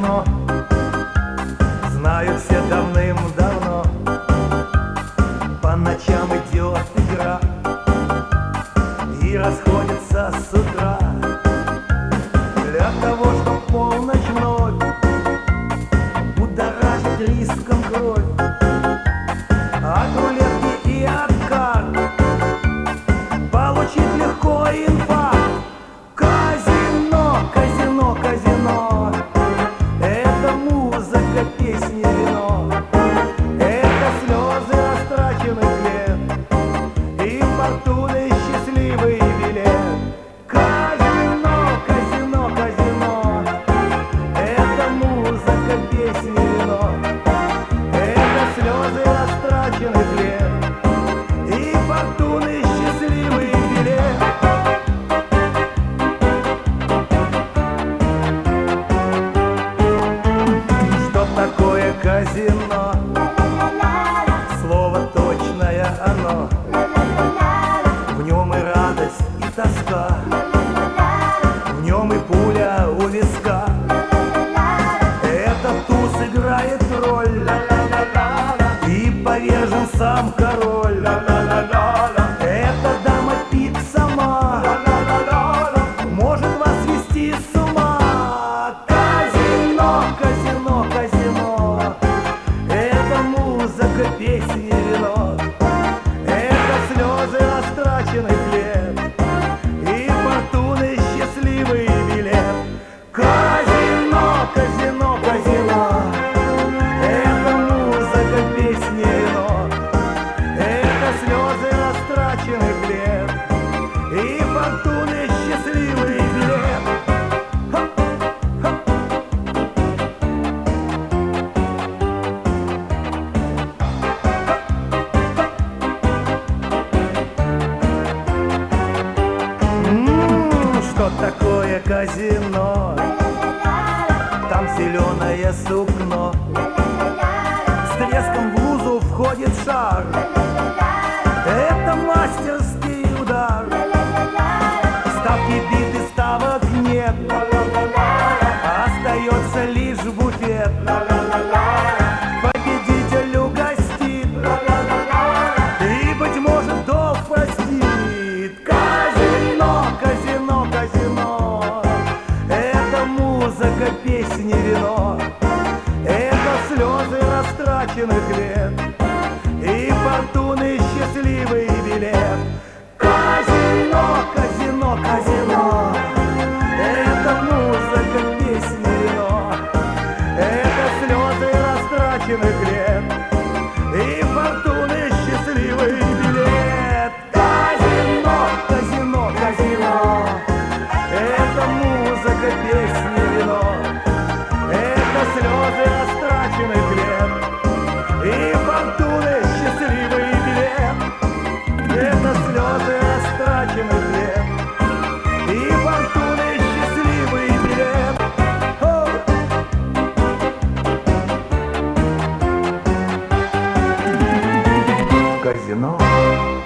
казино знают все давным-давно. По ночам идет игра и расходится с утра для того, чтоб полночь вновь будоражить риском кровь. От рулетки и от карт получить легко инфаркт. Казино, казино, казино — это музыка, песни, вино. Это слезы растраченных лет и фортуны счастливый билет. Казино, казино, казино — это музыка, песни, вино. Это слезы растраченных лет и фортуны счастливый билет. Что такое казино? Слово точное оно. В нем и радость, и тоска, в нем и пуля у виска. Этот туз играет роль, и повержен сам король. Эта дама пит сама, может вас свести с ума. Казино, казино, казино — это музыка, песни, вино. Это слезы растраченных лет и фортуны счастливый билет. Казино, казино, казино — это музыка, песни, вино. Это слезы растраченных лет и фортуны счастливый билет. Что такое казино? Там зеленое сукно, с треском в лузу входит шар. Это мастерский удар. Ставки биты, ставок нет, остается лишь буфет. Победитель угостит и, быть может, долг простит. Казино, казино, казино — это музыка, песни, вино. Это слезы растраченных лет и фортуны счастливый билет. Казино, казино, казино — это музыка, песни, вино. Это слезы растраченных лет и фортуны счастливый билет. Казино, казино, казино — это музыка, песни, вино. Это слезы растраченных лет и фортуны счастливый билет. Это слезы растраченных лет и фортуны счастливый билет. Казино.